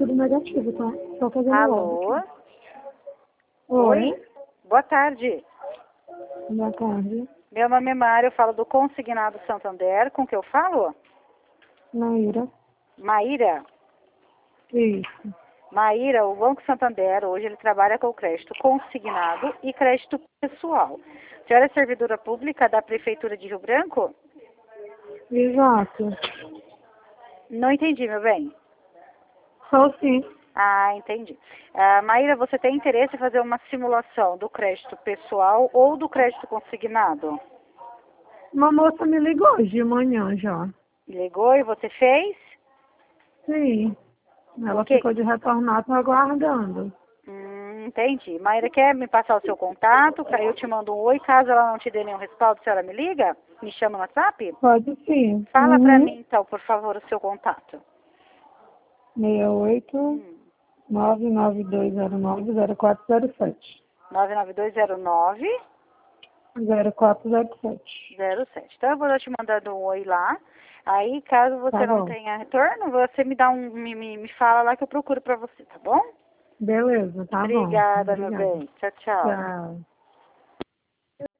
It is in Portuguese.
tudo negativo, tá? Só fazendo Alô? logo. Oi. Boa tarde. Boa tarde. Meu nome é Mário, eu falo do Consignado Santander. Com que eu falo? Naira. Maíra? Isso. Maíra, o Banco Santander, hoje ele trabalha com o crédito consignado e crédito pessoal. A senhora é servidora pública da Prefeitura de Rio Branco? Exato. Não entendi, meu bem. Só sim. Ah, entendi. Maíra, você tem interesse em fazer uma simulação do crédito pessoal ou do crédito consignado? Uma moça me ligou hoje de manhã já. Ligou e você fez? Sim. Ela O quê? ficou de retornar, tô aguardando. Entendi. Maíra, quer me passar o seu contato? Eu te mando um oi. Caso ela não te dê nenhum respaldo, a senhora me liga? Me chama no WhatsApp? Pode sim. Fala pra mim, então, por favor, o seu contato. 68 992090407. 99209 0407. 07. Então eu vou te mandando um oi lá. Aí, caso você Tá não bom. tenha retorno, você me dá me fala lá que eu procuro pra você, tá bom? Beleza, tá bom. Obrigada, meu Obrigada. bem. Tchau, tchau. Tchau.